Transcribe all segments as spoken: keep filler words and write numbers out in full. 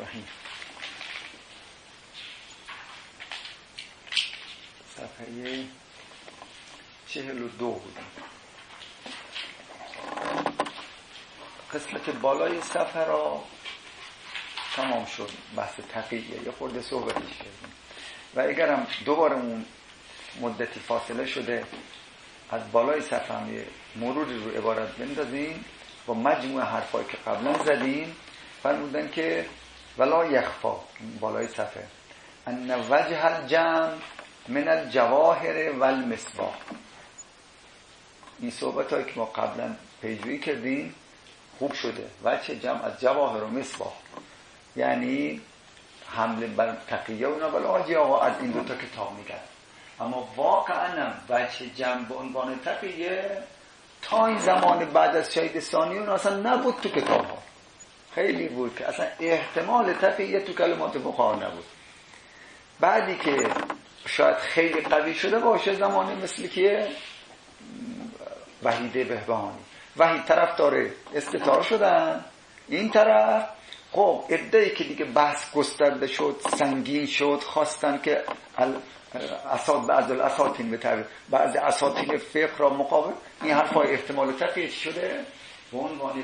الرحیم. صفحه چهل و دو بودیم. قسمت بالای صفحه را تمام شد، بحث تقیه یه خورده صحبتش کردیم و اگرم دوباره اون مدتی فاصله شده از بالای صفحه هم مروری رو عبارت بندازیم با مجموع حرفایی که قبلا زدیم. فرمودن که ولا یخفا بالای صفحه ان وجه الجمع من الجواهر والمصباح. این صحبت هایی که ما قبلا پیجویی کردیم خوب شده. وجه جمع از جواهر و مصباح یعنی حمله بر تقیه و اینا، ولی آجی آقا از این دوتا کتاب میگن. اما واقعا وجه جمع به عنوان تقیه تا این زمان بعد از شهید ثانی اون اصلا نبود تو کتاب ها. خیلی بود که اصلا احتمال تقیه تو کلمات بخار نبود. بعدی که شاید خیلی قوی شده باشه زمانی مثل که وحیده بهبهانی وحید طرف داره استطار شدن، این طرف خب ادعی که دیگه بحث گسترده شد، سنگین شد، خواستن که اساد بعض الاساطین به تعبیر بعض اساطین فقه را مقابل این حرفای احتمال تقیه شده به عنوان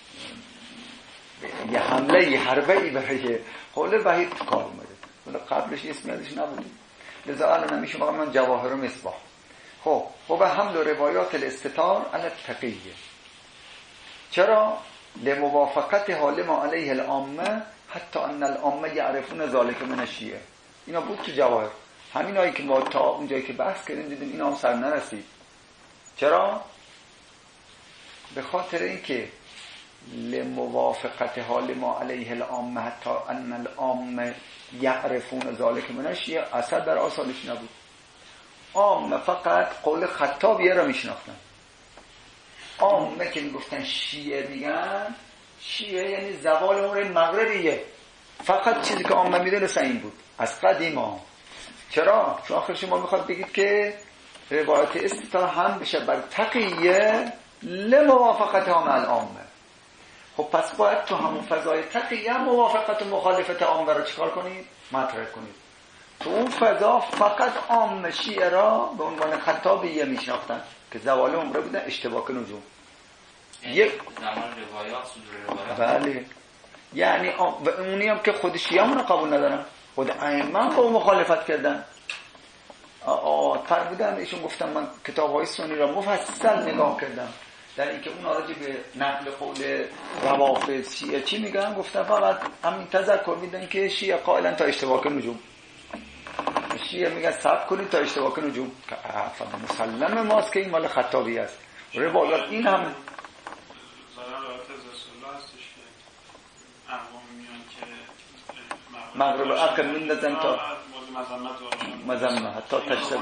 یه حمله یه حربه‌ای برای قول وحید کار اومده، ولی قبلش اسم ازش نبودیم. لذا الان نمیشه واقعا من جواهر و مصباح. خب خب حمل روایات الاستتار علی التقیه. چرا؟ لموافقت حال ما علیه العامه حتی ان العامه یعرفون ذلك من الشیعه. اینا بود تو جواهر. همین هایی که ما تا اونجایی که بحث کردیم دیدیم اینا هم سر نرسید. چرا؟ به خاطر اینکه لموافقت حال ما علیه العامه حتی ان العامه یعرفون ذلك من الشیعه اثر در آثارش نبود. عامه فقط قول خطابیه را میشناختن. عامه که میگفتن شیعه میگن، شیعه یعنی زوال امور مغربیه. فقط چیزی که عامه میدونستن این بود از قدیما. چرا؟ چون آخر شما میخواد بگید که روایت استطاع هم بشه بر تقیه لموافقت هم العامه. خب پس باید تو همون فضای تقیه موافقت و مخالفت عامه رو چکار کنید؟ مطرح کنید. تو اون فضا فقط عامه شیعه را به عنوان خطابیه میشناختن که زوال عمره بودن، اشتباک نجوم. یک زمان روایات صدور روایات. بله. یعنی و اونی هم که خود شیعه همون قبول ندارن، خود ائمه با مخالفت کردن. آ پر بودن ایشون گفتم من کتاب‌های سنی را مفصل نگاه کردم در اینکه اون راجع به نقل قول روافض شیعه چی میگن، گفتم فقط همین تذکر میدن که شیعه قائلا تا اشتباک نجوم. شیعه میگن صبر کنید تا اشتباک نجوم که افضل مسلم ماست که این مال خطابی است. روایات این هم زمان روایت از رسول الله هستش که اقوام میان که مغرب عقل میندازن تا مذمت حتی تشتم.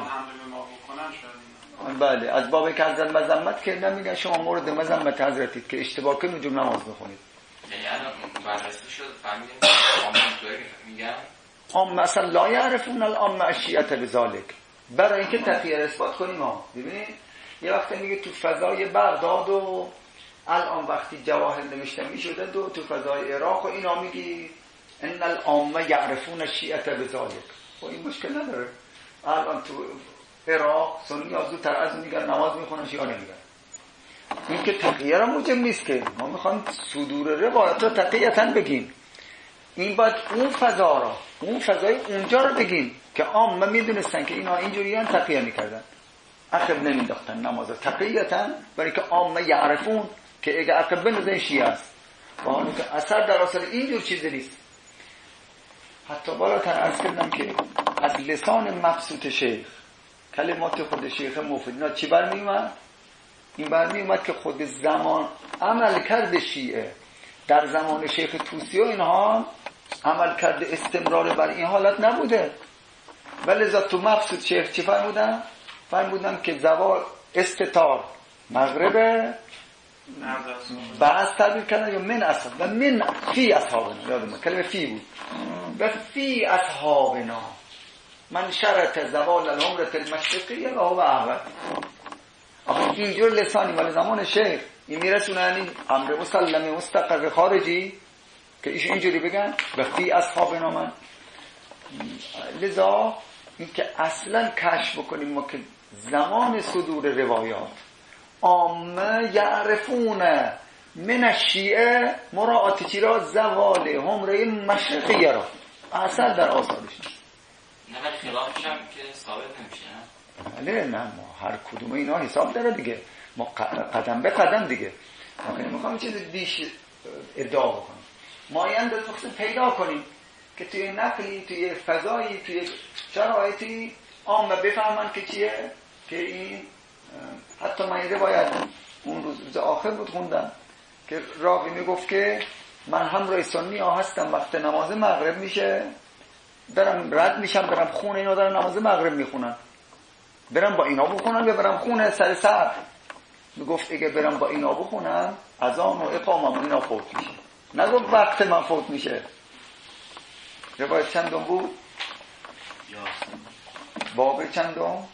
بله از باب که حضرت مذمت کردن میگن شما مورد مذمت حضرتید که اشتباک نجوم نماز بخونید. یعنی الان بررسی شد فهمیدیم عامه اینطوری میگن عام مثلا لا یعرفون العامه الشیعه بذالک. برای اینکه تقیه را اثبات کنیم ها ببینید یه وقتی میگه تو فضای بغداد و الان وقتی جواهر نوشته میشده دو تو فضای عراق و اینا میگی ان العامه یعرفون الشیعه بذالک. خب این مشکل نداره. الان تو عراق سنی ها زودتر از میگن نماز میخونن شیعه نمیگن. این که تقیه را موجب نیست که ما میخوام صدور روایات را تقیه‌تاً بگیم. این باید اون فضا را اون فضای اونجا رو بگیم که عامه میدونستن که اینا اینجوری هم تقیه میکردن، عقب نمینداختن نماز تقیه‌تاً، برای که عامه یعرفون که اگه عقب بندازن شیعه است با حالی که اثر در اصل اینجور چیزی نیست. حتی بالاتر عرض کردم که از لسان مبسوط شیخ کلمات خود شیخ مفید اینا چی برمی اومد؟ این برمی اومد که خود زمان عمل کرده شیعه در زمان شیخ طوسی و اینها عمل کرده استمرار بر این حالت نبوده. ولی لذا تو مبسوط شیخ چی فرمودن؟ فرمودن که زوال استتار مغربه بعض تعبیر کردن یا من اصحاب و من فی اصحابنا، یادم کلمه فی بود و فی اصحابنا من شرط زوال العمرة المشرقیه و هو احوال. آخه اینجور لسانی ولی زمان شیخ این میرسونن این امر مسلمه مستقر خارجی که ایش اینجوری بگن و فی اصحابنا من. لذا این که اصلا کشف بکنیم ما که زمان صدور روایات عامه یعرفون من الشیعه مراعات چی را؟ زوال همره مشرقیه را اصلا در آثارش نیست. نه ولی خلافش هم که ثابت نمیشه نه؟ بله نه، ما هر کدوم اینا حساب داره دیگه، ما قدم به قدم دیگه. ما میخوام چیز دیش ادعا بکنیم، ما این در فقط پیدا کنیم که توی نقلی، توی فضایی، توی شرایطی عامه بفهمن که چیه، که این حتی من این روایت اون روز, روز آخر بود خوندم که راوی میگفت که من همراه سنی ها هستم، وقت نماز مغرب میشه برم رد میشم برم خونه اینا دارن نماز مغرب میخونن، برم با اینا بخونم یا برم خونه سر سر. میگفت اگه برم با اینا بخونم اذان و اقامم اینا فوت میشه، نگفت وقت من فوت میشه. روایت چندم بود؟ باب چندم؟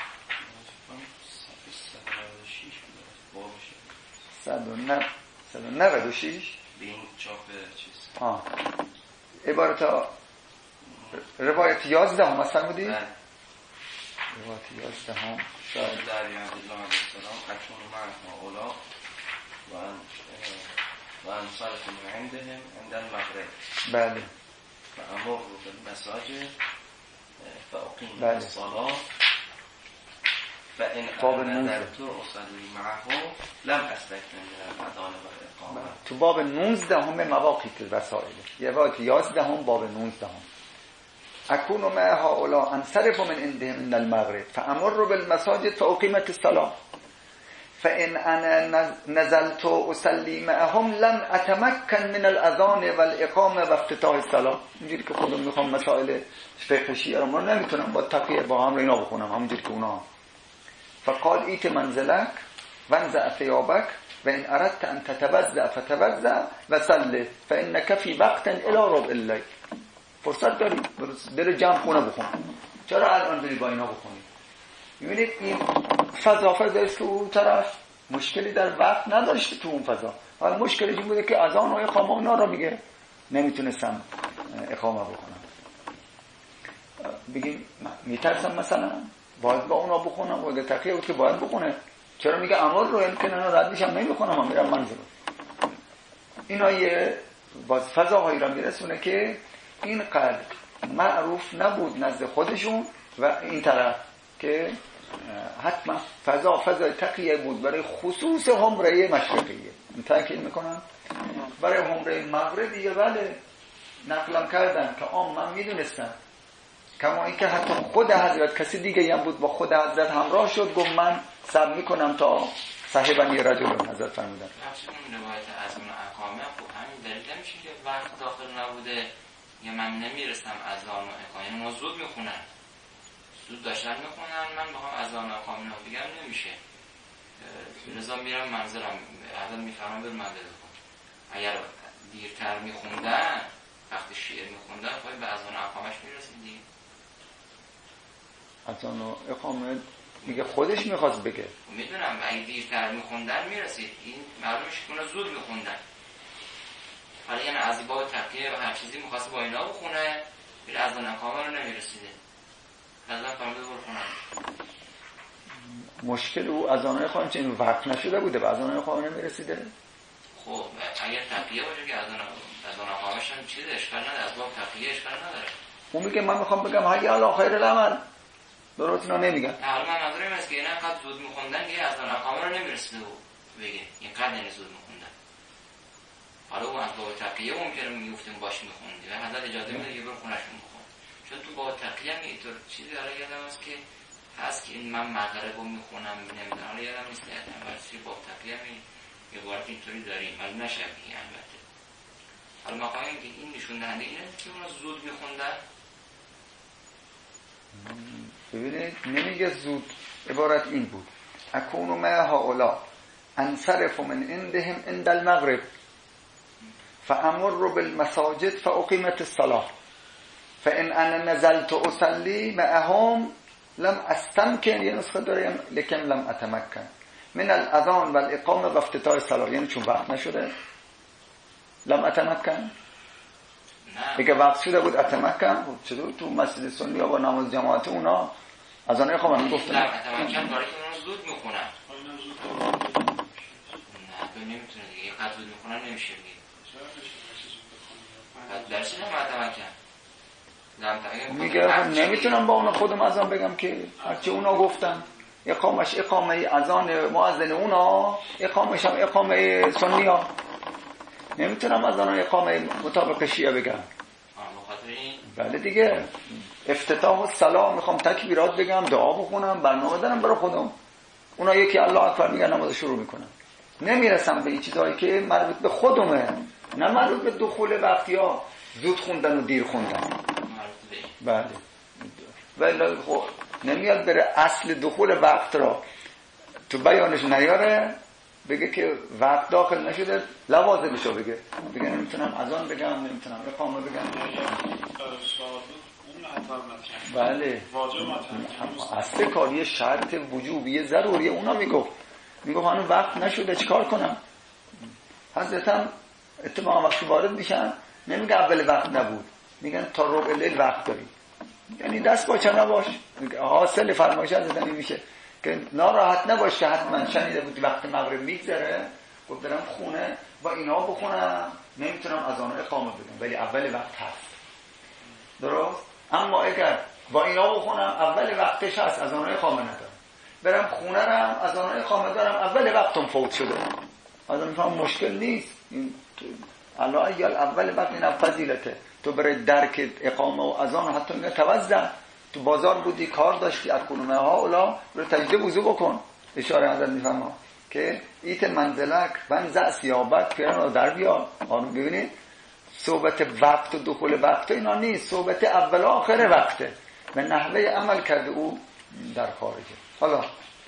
صد و نود و شش به این چاپ چیز آه. عبارت روایت یازده هم اصلا بودی؟ بله. روایت یازده هم شاید در یاد الله علیه السلام اکنون معنا اولا و ان و انصرف من عندهم عند المغرب بله فامر بالمساجد فاقیم بله. الصلاه فان باب انا نوزده. نذرت اصلي معه لم استكمل من الاذان والاقامه. تو باب نوزده هم مواقیت الوسائل، یه روایت یازده هم باب نوزده هم اكون مع هؤلاء انصرف من عندهم من المغرب فامر بالمساجد فاقيمت الصلاه فان انا نزلت اصلي معهم لم اتمكن من الاذان والاقامه وافتتاح الصلاه. اینجوری که خودم میخوام مسائل فقه شیعه رو ما نمیتونم با تقیه با هم اینا بخونم همونجوری که اونا. فقال ایت منزلک وانزع ثيابك وان اردت ان تتوضا فتوضا وصل فانك في وقت الى ربع الليل. فرصت داری بره جمع خونه بخون، چرا الان بری با اینا بخونی؟ میبینید این فضا فضا است که اون طرف مشکلی در وقت نداشته تو اون فضا، حالا مشکلی این بوده که اذان و اقامه اونا رو میگه نمیتونستم اقامه بکنم. بگیم میترسم مثلا باید با اونا بخونم و تقیه بود که باید بخونه، چرا میگه امر رو این که نه رد میشم نمیخونم هم میرم منزل. اینا یه باز فضاهایی را میرسونه که اینقدر معروف نبود نزد خودشون و این طرف که حتما فضا فضای تقیه بود برای خصوص همره مشرقیه. این تاکید میکنم برای همره مغربیه بله نقلم کردن که آم من میدونستم، کما اینکه حتی خود حضرت کسی دیگه هم بود با خود حضرت همراه شد گفت من صبر میکنم تا صاحبانی رجل حضرت فرمودن. همچنین روایت از اون اقامه خب همین دلیل نمیشه که وقت داخل نبوده یا من نمیرسم اذان و اقامه، یعنی ما زود میخونن زود داشتن میخونن، من بخوام اذان و اقامه رو بگم نمیشه، لذا میرم منزلم حضرت میفرمان بر منزل کن. اگر دیرتر میخوندن وقتی شعر میخوندن خواهی به اذان و اقامهش میرسیدی. اذان و اقامه میگه خودش میخواست بگه میدونم اگه دیرتر میخوندن میرسید، این معلومش کنه زود میخوندن، حالا یعنی از باب تقیه و هر چیزی میخواست با اینا بخونه ولی اذان و اقامه رو نمیرسیده، حضرت فرموده برو خونم. مشکل او اذان و اقامه چه این وقت نشده بوده و اذان و اقامه نمیرسیده. خب اگر تقیه باشه که اذان اذان و اقامهش هم چیز اشکال نداره، از باب تقیه اشکال نداره. اون میگه من میخوام بگم حی علی خیر العمل، درست اینا نمیگن. حالا من منظورم اینه که اینا قد زود میخوندن که اذان و اقامه رو نمیرسیده بگه این قد یعنی زود میخوندن. حالا اون از باب تقیه ممکنه میگفتیم باش میخوندی و حضرت اجازه میده که برو خونه‌شون بخون، چون تو باب تقیه هم اینطور چیزی حالا یادم هست که هست که این من مغرب رو میخونم نمیدونم، حالا یادم نیست حتما واسه باب تقیه می یه عبارت اینطوری داریم ولی نشبیه البته. حالا مقام که این نشون دهنده اینه که اونا زود میخوندن. ببینید نمیگه زود، عبارت این بود اکون مع هؤلاء انصرف من عندهم عند المغرب فامر بالمساجد فاقيمت الصلاه فان انا نزلت اصلي معهم لم استمكن، یه نسخه داریم لكن لم اتمكن من الاذان والاقامه وافتتاح الصلاه، یعنی چون وقت نشده لم اتمكن اگه وقت شده بود اتمکن چطور تو مسجد سنی یا با نماز جماعت اونا از آنها خواه من گفتم نه اتمکن کاری که اونا زود میخونن نه تو نمیتونه دیگه یه قد زود میخونن نمیشه دیگه درسی نمتمکن میگه نمیتونم با اونا خودم از آن بگم که هرچی اونا گفتن اقامش اقامه از آن مؤذن اونا اقامش هم اقامه سنی ها نمیتونم از آن اقامه مطابق شیعه بگم. بله دیگه افتتاح و سلام میخوام تکبیرات بگم دعا بخونم برنامه دارم برای خودم اونا یکی الله اکبر میگن نماز شروع میکنم نمیرسم به این چیزایی که مربوط به خودمه نه مربوط به دخول وقت یا زود خوندن و دیر خوندن. بله ولی خب نمیاد بره اصل دخول وقت را تو بیانش نیاره بگه که وقت داخل نشده لوازمشو بگه بگه نمیتونم از آن بگم نمیتونم اقامه بگم. بله اصل کاری شرط وجوبی ضروریه اونا میگفت میگفت هنوز وقت نشده چیکار کنم. حضرتم اتفاقا وقتی وارد میشن نمیگه اول وقت نبود میگن تا ربع لیل وقت داری یعنی دست باچه نباش. حاصل فرمایش حضرتم این میشه که ناراحت نباش که حتما شنیده بود وقت مغرب میگذره گفت برم خونه با اینا بخونم نمیتونم از آن اقامه بگم ولی اول وقت هست درست. اما اگر با اینا بخونم اول وقتش هست از آن اقامه ندارم برم خونه رم از آن اقامه دارم اول وقتم فوت شده از آن میفهم مشکل نیست این الله ایال اول وقت این فضیلته تو برای درک اقامه و از آن حتی میگه توزع تو بازار بودی کار داشتی اکنونه ها اولا رو تجده وضو بکن اشاره حضرت میفهم که ایت منزلک من زع سیابت پیرن رو در بیا آنو ببینید صحبت وقت و دخول وقت اینا نیست صحبت اول آخر وقته و نحوه عمل کرده او در خارجه. حالا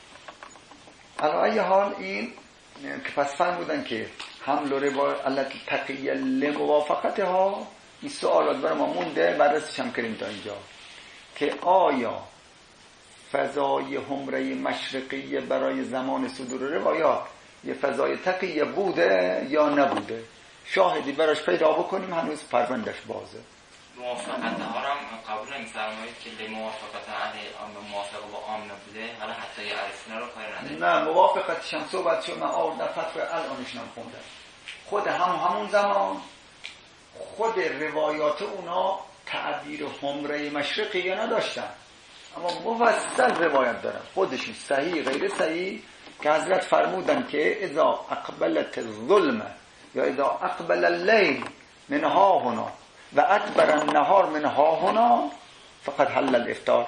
علی حال این که پس فرمودن که حمل و روایت علت تقیه لموافقت ها این سوالات برای ما مونده بررسیش هم کردیم تا اینجا که آیا فضای حمره مشرقی برای زمان صدور روایات یه فضای تقیه بوده یا نبوده شاهدی براش پیدا بکنیم هنوز پروندش بازه. موافقت ها را قبول نمی‌فرمایید که لموافقت اهل عام موافقه با عام نبوده حالا حتی یه عرفونه رو کاری نداره. نه موافقتش هم صحبت شد من آورد در فتوی الانش هم خوندم خود هم همون زمان خود روایات اونا تعبیر حمره مشرقی یا نداشتن اما مفصل روایت دارن خودشون صحیح غیر صحیح که حضرت فرمودن که اذا اقبلت الظلمه یا اذا اقبل اللیل من ها هنا و ادبر النهار من ها هنا فقط حل الافطار.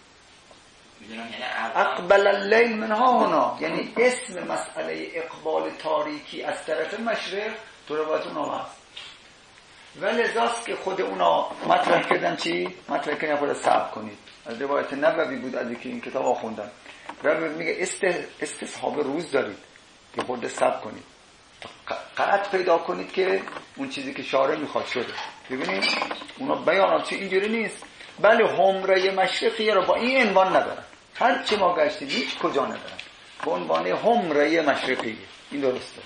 اقبل اللیل من ها هنا یعنی اسم مسئله اقبال تاریکی از طرف مشرق تو روایت اونا هست و لذاست که خود اونا مطرح کردن چی؟ مطرح کردن خود صبر کنید از روایت نبوی بود از که این کتاب ها خوندن و میگه است استصحاب روز دارید که خود صبر کنید قطع پیدا کنید که اون چیزی که شارع میخواد شده. ببینید اونا بیانات چی اینجوری نیست بله حمره مشرقی رو با این عنوان ندارن هر چی ما گشتیم هیچ کجا ندارن با عنوان حمره مشرقی این درسته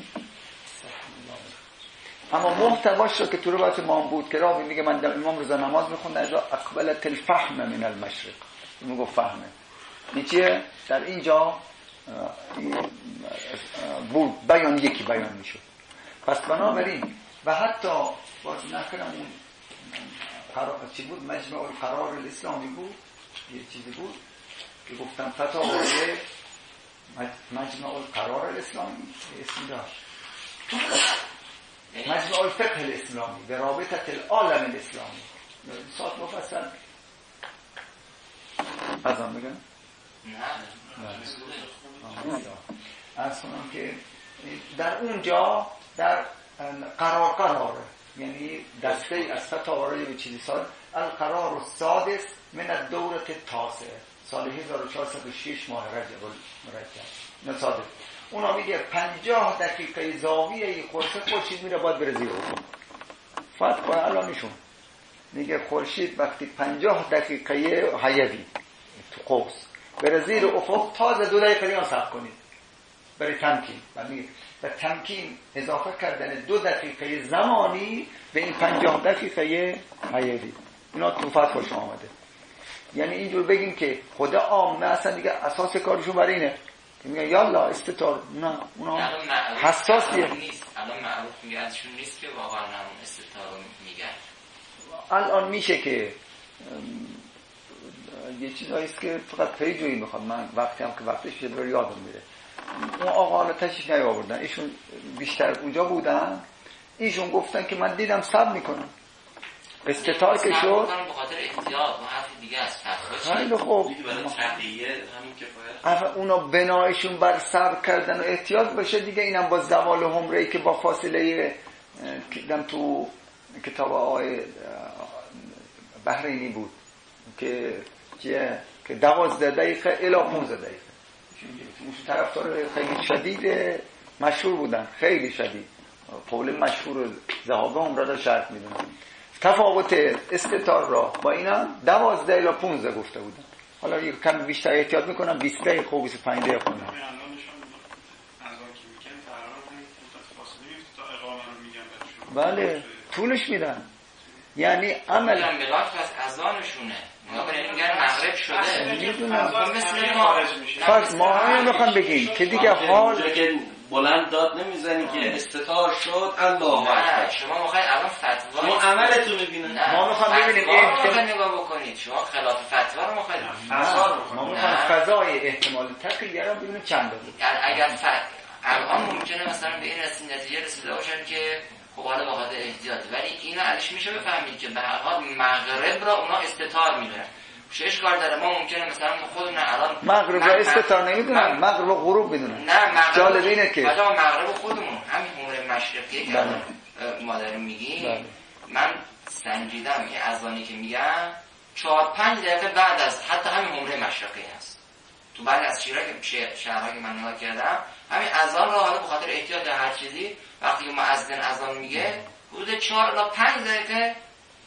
اما محتواش رو که تو روایت امام بود که راوی میگه من امام رضا نماز میخوندم از اقبلت الفهم من المشرق میگه فهمه این چیه در اینجا بود بیان یکی بیان میشد پس بنابراین و حتی باز نکنم اون قرار چی بود مجمع القرار الاسلامی بود یه چیزی بود که گفتم فتاوای مجمع القرار الاسلامی اسمی داشت مجمع الفقه الاسلامی به رابطه العالم الاسلامی ساعت مفصل از آن بگم نه از کنم که در اونجا در قرار قراره یعنی دسته از فتاوای به چیزی سال القرار السادس من الدوره التاسعه سال هزار و چهارصد و شش ماه رجب المرکب نصادف اونا میگه پنجاه دقیقه زاویه خورشید خورشید میره باید بره زیر افق فتوا الانشون میگه خورشید وقتی پنجاه دقیقه حیوی تو قوس بره زیر افق تازه دو دقیقه دیگه صبر کنید برای تمکین و تمکین اضافه کردن دو دقیقه زمانی به این پنجاه دقیقه حیاتی. اینا تو فتوا شما آمده. یعنی اینجور بگیم که خدا عامه اصلا دیگه اساس کارشون برای اینه که میگن یالا استتار، نه اونا حساسیه. الان معروف میگه ازشون نیست که واقعا همون استتار رو میگن. الان میشه که یه چیزایی است که فقط پیجویی میخواد. من وقتی هم که وقتش شده رو یادم میره. اون آقا حالا تشریف نیاوردن، ایشون بیشتر اونجا بودن، ایشون گفتن که من دیدم صبر میکنم استتار که شد به خاطر احتیاط و حرف دیگه است. خیلی خوب اونا بنایشون بر صبر کردن و احتیاط باشه دیگه. اینم با زوال حمره‌ای که با فاصله دیدم تو کتاب آقای بحرینی بود که چیه که دوازده دقیقه الی پانزده دقیقه طرفدار خیلی شدید مشهور بودن، خیلی شدید. قول مشهور ذهاب عمره را شرط میدونن. تفاوت استتار را با اینا دوازده الی پانزده گفته بودن. حالا یک کم بیشتر احتیاط میکنم بیست دقیقه خوب بیست و پنج دقیقه خونم. بله طولش میدن. یعنی عمل ملاک از اذانشونه. میگن مغرب شده. میدونم. مثل ما فرض ما همین میخوام بگیم که دیگه حال که بلند داد نمیزنی که استتار شد الله اکبر. شما میخواید الان فتوا ما عملتون ببینید. ما میخوام ببینیم احتمال نگاه بکنید. شما خلاف فتوا رو میخواید. ما میخوام فضای احتمال تقییه رو ببینیم چند بود. اگر الان ممکنه مثلا به این رسید نتیجه رسیده باشن که خب حالا با خاطر احتیاط، ولی اینا ازش میشه بفهمید که به هر حال مغرب را اونا استتار میدونن. شش کار داره. ما ممکنه مثلا خودمون الان مغرب را استتار نمیدونن، مغرب و غروب میدونن. نه مغرب جالب اینه که بعدا مغرب خودمون همین عمر مشرقی که ما داریم میگیم. من سنجیدم این اذانی که میگم چهار پنج دقیقه بعد از حتی همین عمر مشرقی هست. تو بعد از شیراز شهرها که من نگاه کردم همین اذان را حالا به خاطر احتیاط هر چیزی وقتی مؤذن اذان میگه حدود چهار تا پنج دقیقه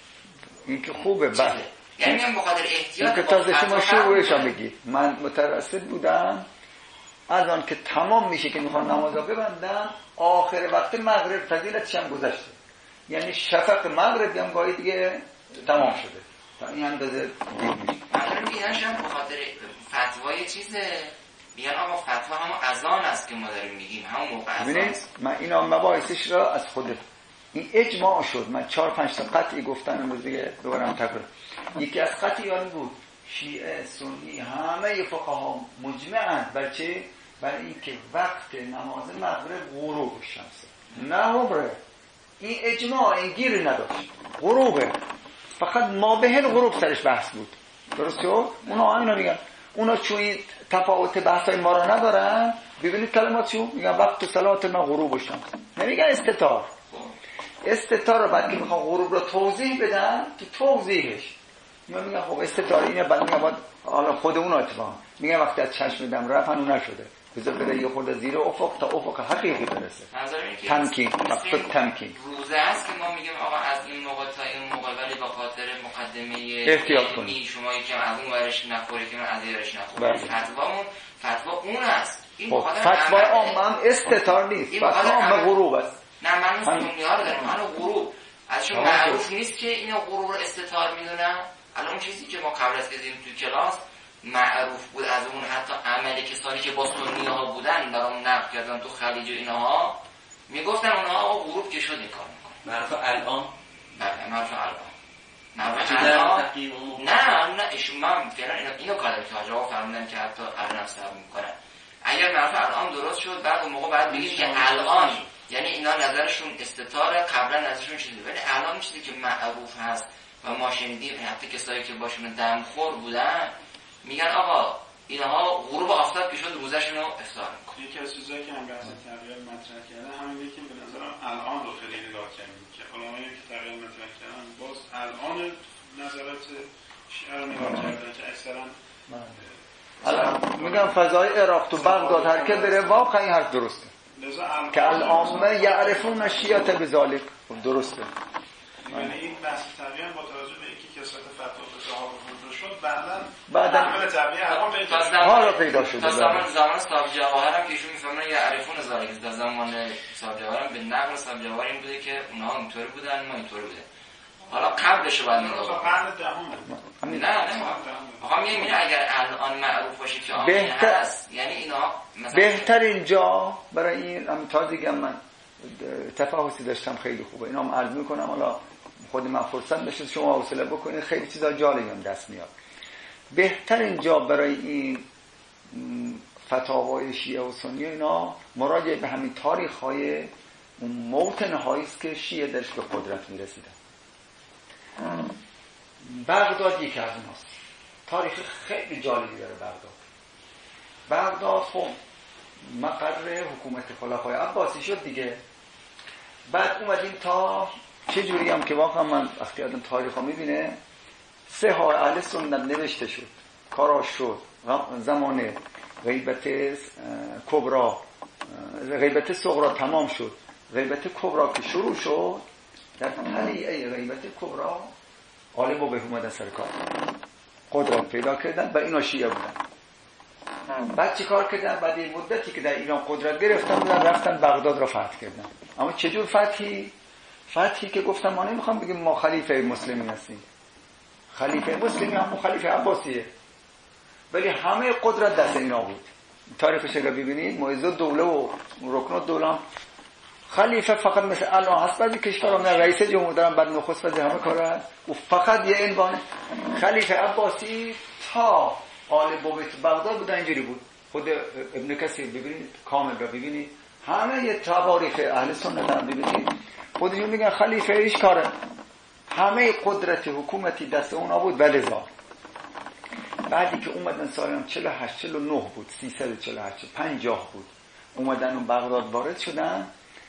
این که خوبه. بعد یعنی من به خاطر احتیاط که تازه شما شروعش هم بگی. من مترصد بودم اذان که تمام میشه که میخوان نمازا ببندن آخر وقت مغرب فضیلتش هم گذشته. یعنی شفق مغرب هم گاهی دیگه تمام شده. تا این اندازه دیر میشه. من میگنش هم به خاطر فتوای چیزه. میگن آقا فتوا هم اذان است که ما داریم میگیم همون موقع اذان است. من اینا مباحثش را از خود این اجماع شد. من چهار پنج تا قطعی گفتن امروز دیگه دوباره تکرار. یکی از قطعیان بود شیعه سنی همه فقها مجمعند بر چه؟ برای اینکه وقت نماز مغرب غروب شمسه نه عمره. این اجماع این گیری نداشت. غروبه فقط ما به غروب سرش بحث بود. درسته؟ اونا اینا میگن اونا چون این تفاوت بحثای ما رو ندارن. ببینید کلمات چون میگن وقت صلات ما غروب شمس، نمیگن استتار. استتار رو بعد که میخوان غروب رو توضیح بدن تو توضیحش میگن میگن خب استتار اینه. بعد میگن بعد حالا خود اون اتفاق میگن وقتی از چشم دم رفت اون نشده بذار بره یه خورده زیر افق تا افق حقیقی برسه. تمکین وقت تمکین روزه است که ما میگیم آقا از این موقع تا این موقع ولی با خاطر مقدمه احتیاط کنید شما یکم از اون ورش نخوره که من از این ورش نخوره. فتوامون فتوا اون است. این فتوا عام هم استتار نیست. فتوا عام غروب است. نه من سنی‌ها رو دارم. من غروب ازشون معروف نیست که اینا غروب رو استتار میدونن. الان اون چیزی که ما قبل از بزنیم تو کلاس معروف بود از اون حتی عمل کسانی که با سنی‌ها بودن برام نقل کردن تو خلیج و اینها میگفتن اونها غروب که شد این کار میکنن. معروف الان بله معروف الان معروف الان نه نه ایشون من فعلا اینو اینو کار که حاجا فرمودن که حتی الان صبر میکنن. اگر معروف الان درست شد بعد اون موقع بعد بگید که الان یعنی اینا نظرشون استتار قبلا نظرشون چیزی ولی الان چیزی که معروف هست و ما شنیدیم حتی کسایی که باشون دمخور بودن میگن آقا اینها غروب آفتاب که شد روزشون رو افطار میکنن. یکی از چیزایی که هم بحث تغییر مطرح کردن همین که به نظرم الان رو خیلی نگاه کردیم که علمایی که تغییر مطرح کردن باز الان نظرات شیعه رو نگاه کردن که اکثرا الان میگم فضای عراق تو بغداد هر که بره واقعا این حرف درسته که الان یعرفون الشیعه بذالک. درسته. یعنی این بحث تغییر با توجه به اینکه کسات فتوا به صحابه فرودش شد بعداً بعداً عمل طبیعی الان پیدا شد حالا پیدا شده. تا زمان زمان صاحب جواهر هم که ایشون میفهمن یه عرفون ذالک در زمان صاحب جواهر هم به نقل صاحب جواهر این بوده که اونها اینطوری بودن ما اینطوری بودیم. حالا قبلش بعد نگاه تا قرن دهم نه نه آقا میگم اینه اگر الان معروف باشه که آمین هست یعنی اینا مثلا بهترین جا برای این هم تازگی من تفاوتی داشتم خیلی خوبه اینا هم عرض میکنم. حالا خود من فرصت بشه شما حوصله بکنید خیلی چیزا جالبی هم دست میاد. بهترین جا برای این فتاوای شیعه و سنی اینا مراجعه به همین تاریخ های اون موطن هایی است که شیعه درش به قدرت میرسیدن. بغداد یکی از اوناست. تاریخ خیلی جالبی داره بغداد. بغداد خب مقر حکومت خلفای عباسی شد دیگه. بعد اومدیم تا چه جوری هم که واقعا من وقتی آدم تاریخ ها میبینه سه ها اهل سنت نوشته شد کاراش شد زمان غیبت کبرا غیبت صغرا تمام شد غیبت کبرا که شروع شد در تلیعه غیبت کبرا عالم و به اومدن سر کار قدرت پیدا کردن و اینا شیعه بودن. بعد چی کار کردن؟ بعد این مدتی که در ایران قدرت گرفتن بودن رفتن بغداد را فتح کردن. اما چجور فتحی؟ فتحی که گفتم ما نمیخوام بگیم ما خلیفه مسلمی هستیم. خلیفه مسلمی هم خلیفه عباسیه ولی همه قدرت دست اینا بود. تاریخش رو ببینید معز الدوله و رکن الدوله هم خلیفه فقط مثل الان هست بعضی کشورها نه رئیس جمهور دارن بعد نخست وزیر همه کار هست و فقط یه عنوان خلیفه عباسی تا آل بیت بغداد بودن. اینجوری بود. خود ابن کثیر ببینید کامل رو ببینید همه یه تواریخ اهل سنت هم ببینید خودشون میگن خلیفه ایش کاره همه قدرت حکومتی دست اونا بود. ولذا بعدی که اومدن سال چهل و هشت چهل و نه بود سیصد و چهل و هشت پنجاه بود اومدن و بغداد وارد شدن.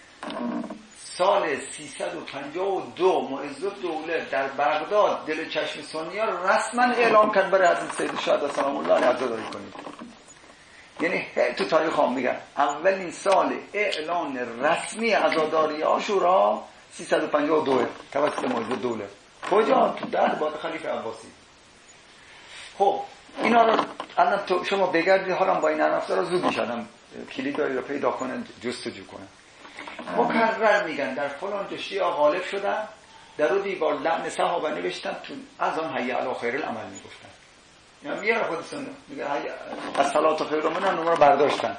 سال سیصد و پنجاه و دو معز الدوله در بغداد دل چشم سنی‌ها رسما اعلام کرد برای حضرت سید شهدا سلام الله علیه عزاداری کنید. یعنی تو تاریخ هم میگن اولین سال اعلان رسمی عزاداری عاشورا سیصد و پنجاه و دو توسط معز الدوله. کجا؟ تو دربار خلیفه عباسی. خب اینا رو الان تو شما بگردید حالا با این عناصر زود میشدم کلیدایی رو پیدا کنن جستجو کنن. مکرر میگن در فلان جشی ها غالب شدن در رو دیوار لعن صحابه نوشتن تو از آن حی علی خیر العمل میگفتن. یعنی میاره خودشون میگه از صلات خیر من نمره برداشتن.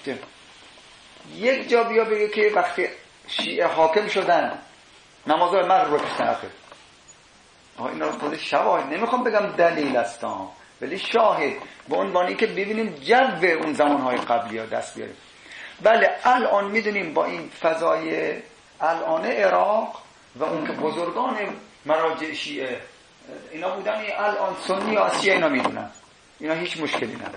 یک جا بیا بگه که وقتی شیعه حاکم شدن نمازهای مغرب رو کشتن آخر. آها اینا رو خود شواهد نمیخوام بگم دلیل است ولی شاهد به عنوانی که ببینیم جو اون زمانهای قبلی ها دست بیاریم. بله الان میدونیم با این فضای الان عراق و اون که بزرگان مراجع شیعه اینا بودن الان سنی یا شیعه اینا میدونن اینا هیچ مشکلی نداره.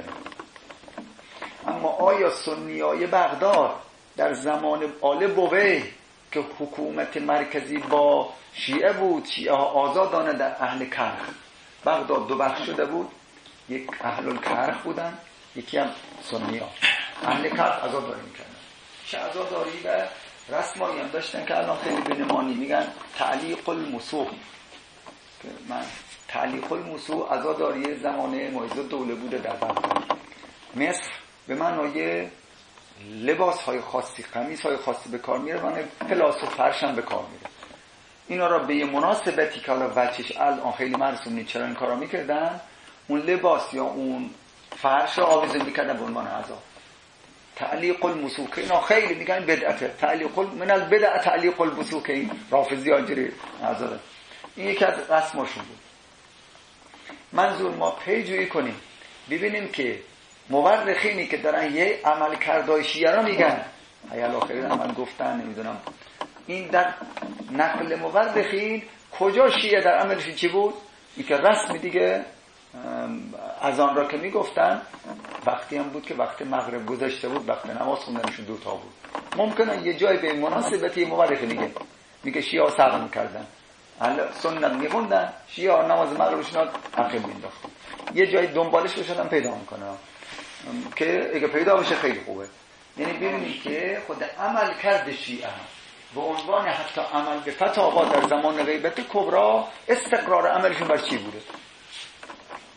اما آیا سنیای بغداد در زمان آل بویه که حکومت مرکزی با شیعه بود شیعه ها آزادانه در اهل کرخ بغداد دو بخش شده بود یک اهل الکرخ بودن یکی هم سنی ها اهل کرخ عزاداری میکردن چه عزاداری و رسمایی هم داشتن که الان خیلی بینمانی میگن تعلیق المسوح که من تعلیق المسوح عزاداری زمان معز الدوله بوده در بغداد. مصر به معنای لباس های خاصی قمیص های خاصی به کار میره و پلاس و فرش هم به کار میره. اینا را به یه مناسبتی که حالا بچش الان خیلی مرسوم نیست چرا این کارا میکردن اون لباس یا اون فرش را آویزون میکردن به عنوان عزا. تعلیق المسوکه اینا خیلی میگن بدعته تعلیق من البدع تعلیق المسوکه رافضی آجری عزا. این یکی از رسماشون بود. منظور ما پیجویی کنیم ببینیم که مورخینی که دارن یه عمل کردای شیعه را میگن حیال آخرین عمل گفتن نمیدونم این در نقل مورخین کجا شیعه در عملش چی بود؟ این که رسم دیگه از آن را که میگفتن وقتی هم بود که وقت مغرب گذشته بود وقت نماز خوندنشون دوتا بود. ممکنه یه جای به مناسبتی مورخ میگه میگه شیعه صبر میکردن سنت میخوندن شیعه نماز مغربشون عقب مینداختن یه جای دنبالش بشدن پیدا میکنه که اگه پیدا بشه خیلی خوبه. یعنی ببینید که خود عمل کرد شیعه به عنوان حتی عمل به فتاوا در زمان غیبت کبرا استقرار عملشون بر چی بوده.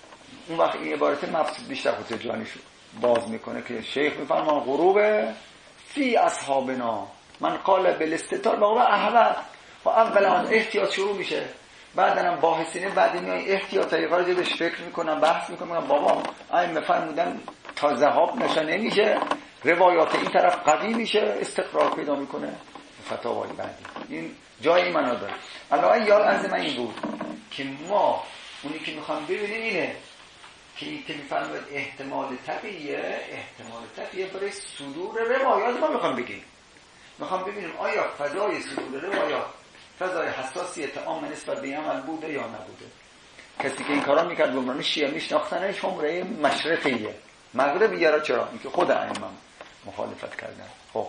اون وقت این عبارت مبسوط بیشتر خود جانیش باز میکنه که شیخ میفرما غروب فی اصحابنا من قال بالاستتار با احوال و اولا از احتیاط شروع میشه، بعدن هم باحثینه بعد میان احتیاط طریقه رو بهش فکر میکنن بحث میکنن بابا این فرمودن تا ذهاب نشه نمیشه، روایات این طرف قوی میشه، استقرار پیدا میکنه فتاوای بعدی. این جای منو داره. الان یاد از من این بود که ما اونی که میخوام ببینیم اینه که این که میفرماید احتمال طبیعیه، احتمال طبیعیه برای صدور روایات ما میخوام بگیم، میخوام ببینیم آیا فضای صدور روایات فضای حساسیت عام نسبت به عمل بوده یا نبوده. کسی که این کارا میکرد به عنوان شیعه میشناختنش حمره مشرقیه، مغربیه را چرا؟ اینکه خود ائمه مخالفت کردن. خب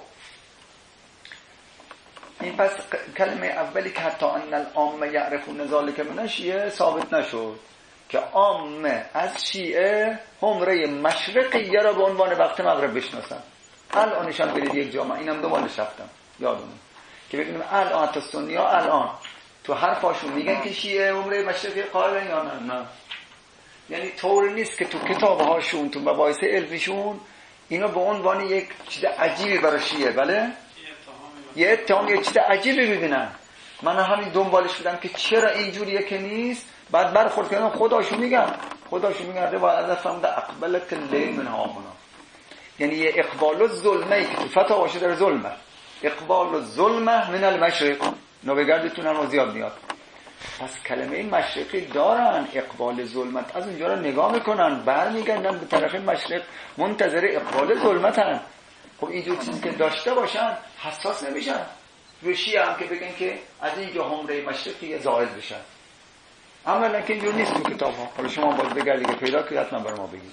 این پس کلمه اولی که حتی ان العامه یعرفون ذلک من شیعه ثابت نشد که عامه از شیعه حمره مشرقیه را به عنوان وقت مغرب بشناسن. الانشان برید یک جامعه، اینم دوباره رفتم یادمون که ببینیم الان تا سنی‌ها الان تو حرفاشون میگن که شیعه عمره مشرقی قائلن یا نه؟ نه. یعنی طور نیست که تو کتاب‌هاشون تو مباحث علمیشون اینا به عنوان یک چیز عجیبی برای شیعه بله یه اتهام یه چیز عجیبی ببینن. من همین دنبالش بودم که چرا اینجوریه که نیست، بعد برخورد کردم خداشو میگن خداشو میگن روایت از فرموده اقبلت اللیل من هاهنا، یعنی یه اقبال الظلمه که تو فتاوا باشه در ظلمه، اقبال الظلمه من المشرق نوبگردتون هم زیاد میاد. پس کلمه مشرقی دارن، اقبال ظلمت از اونجا رو نگاه میکنن برمیگردن به طرف مشرق منتظر اقبال ظلمتن. خب اینجور چیزی که داشته باشن حساس نمیشن. روی شیعه هم که بگن که از اینجا حمره مشرقی زائل بشن، عملا که اینجور نیست تو کتاب ها. حالا شما باید بگردی که پیدا که حتما بر ما بگید.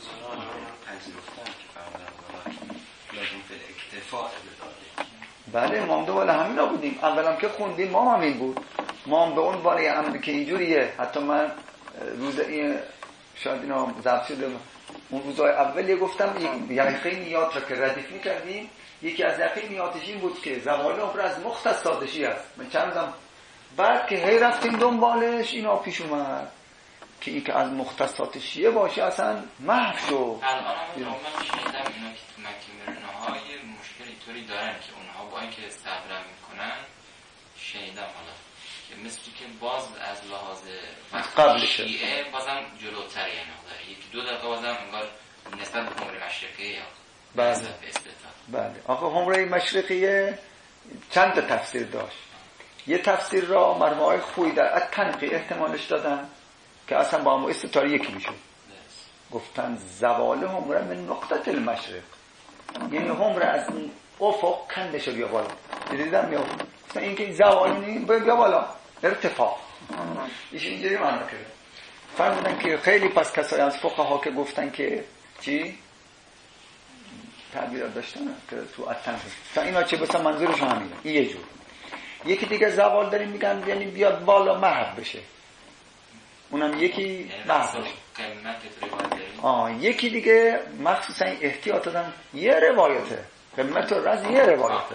بله ما هم دوباره همینا بودیم. اولا که خوندیم ما هم همین بود، ما هم به اون باره امری که اینجوریه. حتی من روز این شاید اینا ضبط شده اون روزای اولی گفتم یقینیات را که ردیف میکردیم، یکی از یقینیاتش این بود که زوال عمر از مختصاتشی است. من چندم بعد که هی رفتیم دنبالش اینا پیش اومد که این که از مختصات شیعه باشه اصلا محو شد. الان هم من شنیدم اینا که تو مکی میرنه ها یه مشکلی طوری دارن که اونها با اینکه صبر میکنن شنیدم حالا که مثل که باز از لحاظ قبل شیعه بازم جلوتر یه مقدار یکی دو دقیقه بازم انگار نسبت به حمره مشرقیه یا بله نسبت به استطاعت. بله آخه حمره مشرقیه چند تا تفسیر داشت. یه تفسیر را مرموهای خوی در التنقیح احتمالش دادن که اصلا با هم استطاره یکی میشد. گفتن زوال حمره من نقطه المشرق، یعنی حمره از افق کندشه بیا بالا. دیدم یا گفتن این که زوال نی بیا بالا ارتفاع ایشون اینجوری معنا کرده. فرمودن که خیلی پس کسایی از فقها که گفتن که چی تعبیرات داشتن که تو التنقیح تا اینا چه بسا منظورشون همینه. این یه جور. یکی دیگه زوال داریم میگن یعنی بیاد بالا محو بشه، اونم یکی محو بشه. آه یکی دیگه مخصوصا احتیاط دادن یه روایته قمت و رز یه روایته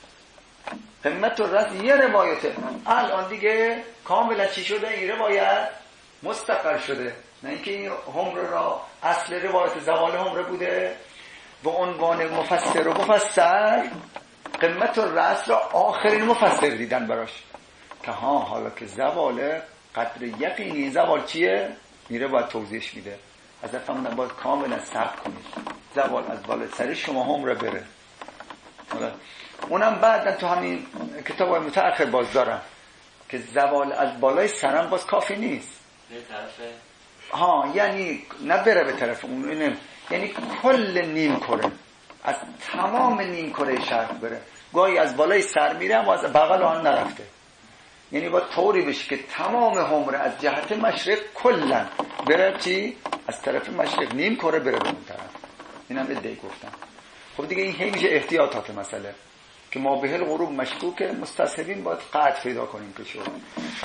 قمت و رز یه روایته. الان دیگه کاملا چی شده این روایت مستقر شده، نه اینکه این حمره را اصل روایت زوال حمره بوده به عنوان مفسر و مفسر قمت و رأس را آخرین مفسر دیدن براش که ها حالا که زوال قدر یقینی زوال چیه میره باید توضیحش میده. از افهمون باید کاملا صبر کنید زوال از بالا سر شما هم را بره. حالا اونم بعد تو همین کتاب های متأخر باز دارن که زوال از بالای سرم باز کافی نیست به طرف ها، یعنی نه بره به طرف اون اینه. یعنی کل نیم کره از تمام نیم کره شرق بره، گاهی از بالای سر میره و از بغل آن نرفته. یعنی با طوری بشه که تمام حمره از جهت مشرق کلن بره چی؟ از طرف مشرق نیم کره بره به اون طرف. اینم ادعای گفتم. خب دیگه این همیشه احتیاطات مسئله که ما به الغروب مشکوک مستصحبین باید قطع پیدا کنیم که شد.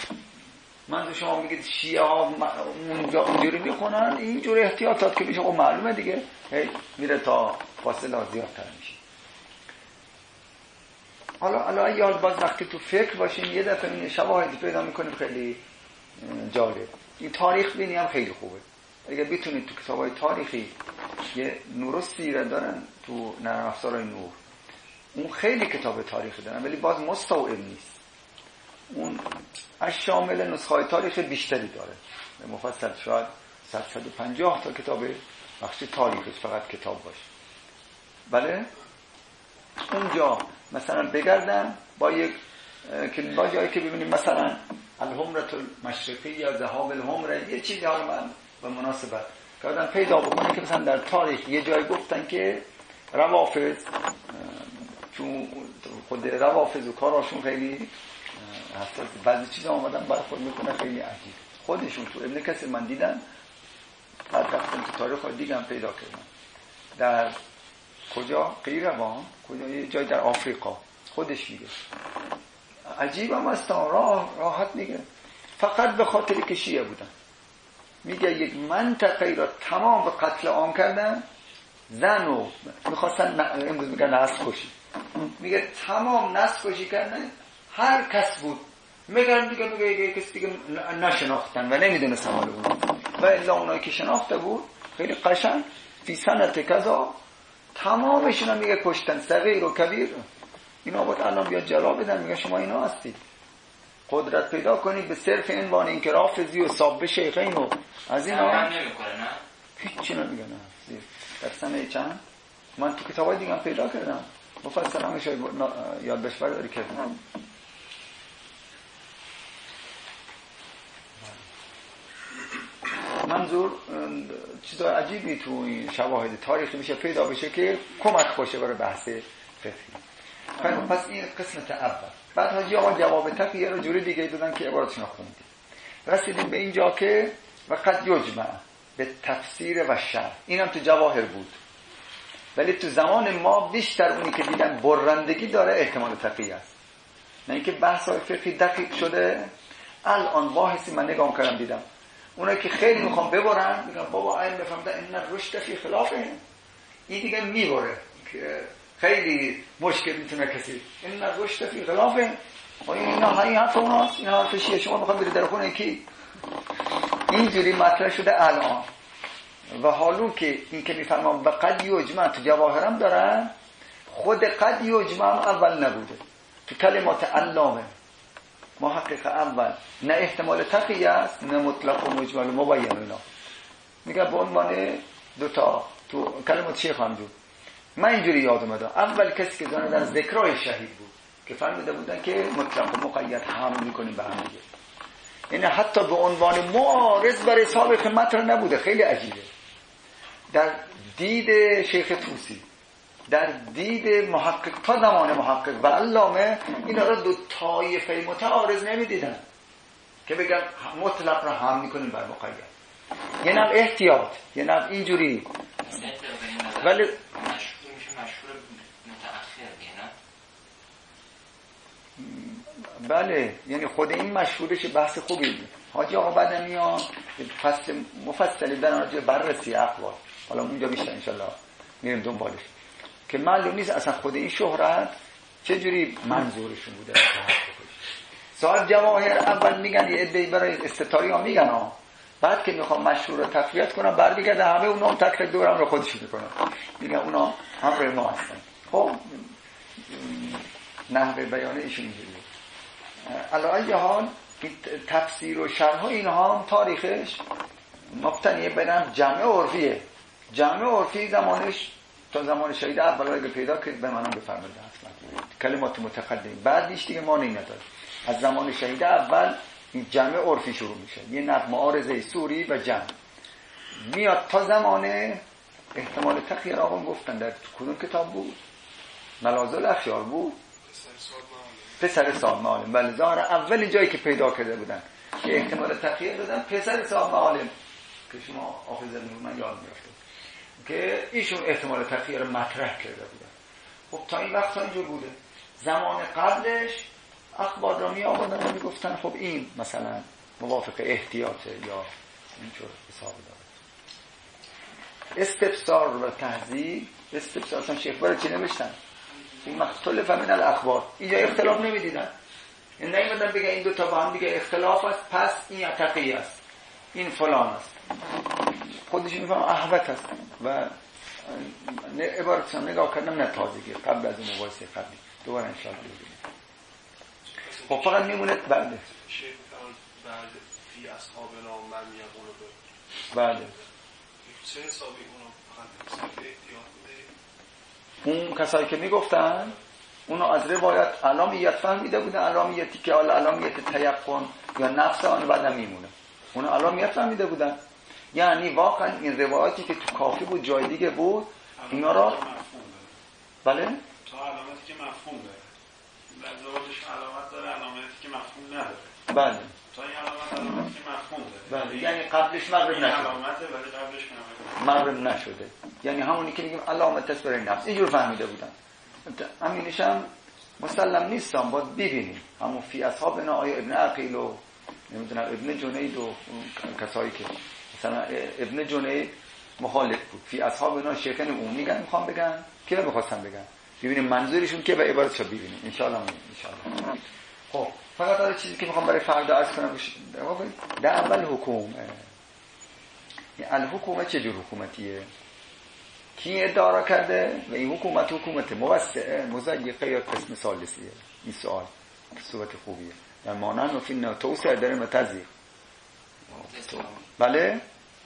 من شما میگید شیعه ها اونجا اونجوری میکنن اینجور احتیاطات که میشه خب معلومه دیگه هی میره تا فاصله زیادتر میشه. حالا حالا یاد باز وقتی تو فکر باشیم یه دفعه این شواهدی پیدا میکنیم خیلی جالب. این تاریخ بینی هم خیلی خوبه. اگر بتونید تو کتابای تاریخی یه نور سیره دارن تو نرم افزارهای نور، اون خیلی کتاب تاریخی دارن ولی باز مستوعب نیست. اون از شامل نسخه‌های تاریخ بیشتری داره، مفصل شاید صد صد و پنجاه تا کتاب بخش تاریخی فقط کتاب باشه. بله اونجا مثلا بگردم با یک که با جایی که ببینیم مثلا الحمرة المشرقی یا ذهاب الحمره یه چیزی حالا من به مناسبت کردم پیدا بکنه که مثلا در تاریخ یه جایی گفتن که روافض، چون خود روافض و کاراشون خیلی حساس، بعضی چیزا آمدن برخورد میکنه خیلی عجیب. خودشون تو ابن کثیر من دیدم، بعد رفتم تو تاریخ ها دیگم پیدا کردم در کجا قیروان، کجا یه جای در آفریقا، خودش میگه عجیب هم است، راه راحت میگه فقط به خاطر که شیعه بودن. میگه یک منطقه را تمام به قتل عام کردن، زن و میخواستن امروز میگن نسل کشی، میگه تمام نسل کشی کردن، هر کس بود میگن دیگه میگه یه کس دیگه نشناختن و نمیدونستن مال اون، و الا اونایی که شناخته بود خیلی قشنگ فی سنت کذا تمامشون هم میگه کشتن، صغیر و کبیر. اینا بود الان بیاد جواب بدن، میگه شما اینا هستید، قدرت پیدا کنید به صرف عنوان اینکه رافضی و صاب شیخین و از اینا نمیکنه نه هیچ نمیگه. نه در سنه چند من تو کتابای دیگه هم پیدا کردم مفصل همه شاید یاد بشور داری کردم. منظور چیزای عجیبی تو این شواهد تاریخی میشه پیدا بشه که کمک باشه برای بحث فقهی. پس این قسمت اول. بعد حاجی آقا جواب تقیه رو جوری دیگه دادن که عبارتشون خوندیم. رسیدیم به اینجا که وقت یجمع به تفسیر و شرح، اینم تو جواهر بود ولی تو زمان ما بیشتر اونی که دیدن برندگی داره احتمال تقیه است، نه اینکه بحث های فقهی دقیق شده. الان باحثی من نگاه کردم دیدم اونایی که خیلی میخوام ببرن میگن بابا علم بفهمده این رشد فی خلافه، این دیگه میبره که خیلی مشکل میتونه کسی این رشد فی خلافه. اینا های حرف اوناست، این حرف شیعه، شما میخوام برید در خونه کی؟ اینجوری مطرح شده الان. و حالو که این که میفرمان و قد یجمع تو جواهرم دارن، خود قد یجمع اول نبوده تو کلمات علامه محقق اول، نه احتمال تقیه است نه مطلق و مجمل و مبین. اینا میگه به عنوان دوتا تو کلمات شیخ همجور. من اینجوری یاد اومدم اول کسی که زنه در ذکرای شهید بود که فرموده بودن که مطلق و مقید هم میکنیم به هم دیگه، یعنی حتی به عنوان معارض برای سابق مطرح نبوده. خیلی عجیبه. در دید شیخ طوسی، در دید محقق تا زمان محقق و علامه، اینا را دو طایفه متعارض نمیدیدن که بگن مطلق را هم میکنیم بر مقید. یه نوع احتیاط، یه نوع اینجوری. ولی مشهور میشه مشهور متأخر دیگه نه؟ بله، یعنی خود این مشهورش بحث خوبی. حاجی آقا بعد میان فصل مفصلی در آنجا بررسی اقوال، حالا اونجا بیشتر انشالله میریم دنبالش، که معلوم نیست اصلا خود این شهرت چجوری منظورشون بوده. صاحب جواهر اول میگن یه عده‌ای برای استتاری ها میگن ها، بعد که میخوام مشهور رو تقویت کنم برمیگرده همه اونا هم تقلید دورم رو خودشون میکنن، میگن اونا همراه ما هستن. خب نحوه بیانه ایشون اینجوریه. علی حال تفسیر و شرح اینها هم تاریخش مبتنی برم جمع عرفیه. جمع عرفی زمانش تا زمان شهید اول اگه پیدا کرد به منم بفرمایید اصلا کلمات متقدم، بعدش دیگه معنی نداره. از زمان شهید اول این جمع عرفی شروع میشه، یه نوع معارضه سوری و جمع میاد تا زمان احتمال تقیه. آقا گفتن در کدوم کتاب بود؟ ملازل اخیار بود، پسر صاحب معالم. بله ظاهر اول جایی که پیدا کرده بودن که احتمال تقیه دادن پسر صاحب معالم که شما حافظ من یاد میافتم که ایشون احتمال تقیه رو مطرح کرده بودن. خب تا این وقت تا اینجور بوده. زمان قبلش اخبار را می آوردن و می گفتن خب این مثلا موافق احتیاطه یا اینجور حساب داره. استفسار و تهذیب، استفسار اصلا شیخ برای چی نوشتن؟ این مختلف من الاخبار، اینجا اختلاف نمی دیدن. این نمیدن بگه این دو تا با هم دیگه اختلاف است پس این تقیه است این فلان است. خودش میفهم احوت هست و عبارتشان نگاه کردم نه تازگی قبل از اون مباحثه قبلی دوباره انشاءالله ببینیم. خب فقط میمونه بله شیخ بعد فی اصحابنا من یقولو بله چه حسابی اونو فقط احتیاط بوده؟ اون کسایی که میگفتن اونو از روایت علامیت فهمیده بودن، علامیتی که حالا علامیت تیقن یا نفس آن بعد میمونه، اونو علامیت فهمیده بودن. یعنی واقعا این روایتی که تو کافی بود جای دیگه بود اینا را بله تا علامتی که مفهوم داره بعضی وقتش علامت داره علامتی که مفهوم نداره بله تا این علامت علامتی که مفهوم داره بله یعنی قبلش مغرب نشده علامته ولی قبلش مغرب نشده یعنی همونی که میگیم علامت است برای نفس اینجور فهمیده بودن. همینش هم مسلم نیستم باید ببینیم همون فی اصحابنا آیا ابن عقیل و نمیدونم ابن جنید و کسایی که مثلا ابن جنید مخالف بود فی اصحابنا شیخین اون میگن میخوام بگن که نمیخواستم بگن ببینیم منظورشون که و عبارتشو ببینیم ان شاء الله ان شاء الله. خب فقط هر چیزی که میخوام برای فردا عرض کنم در اول حکومت الحکومت چه جور حکومتیه کی ادعا کرده و این حکومت حکومت موسعه مضیقه یا قسم ثالثیه؟ این سوال صحبت خوبیه در مانن و فی توسعه داره متضیق بله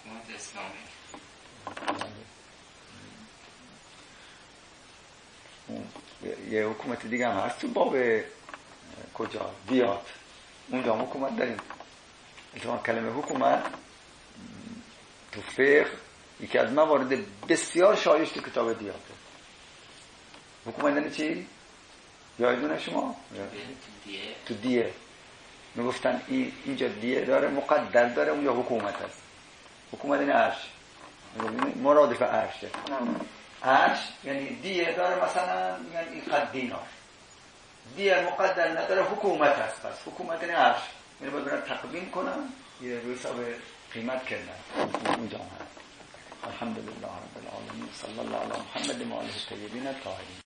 یه حکومت دیگه هم هست تو باب کجا دیات اونجا حکومت داریم اتفاقا کلمه حکومت تو فقه یکی از موارد بسیار شایع تو کتاب دیاته. حکومت یعنی چی؟ یادتونه شما؟ تو دیه میگفتن این اینجا دیه داره مقدر داره اونجا حکومت هست. حکومت یعنی عرش مرادف عرشه. عرش یعنی دیه داره مثلا میگن این قد دینار دیه مقدر نداره حکومت هست. پس حکومت یعنی عرش یعنی باید برن تقویم کنن یه روی حساب قیمت کردن اونجا هم هست. الحمد لله رب العالمین صلی الله علی محمد و آله الطیبین الطاهرین.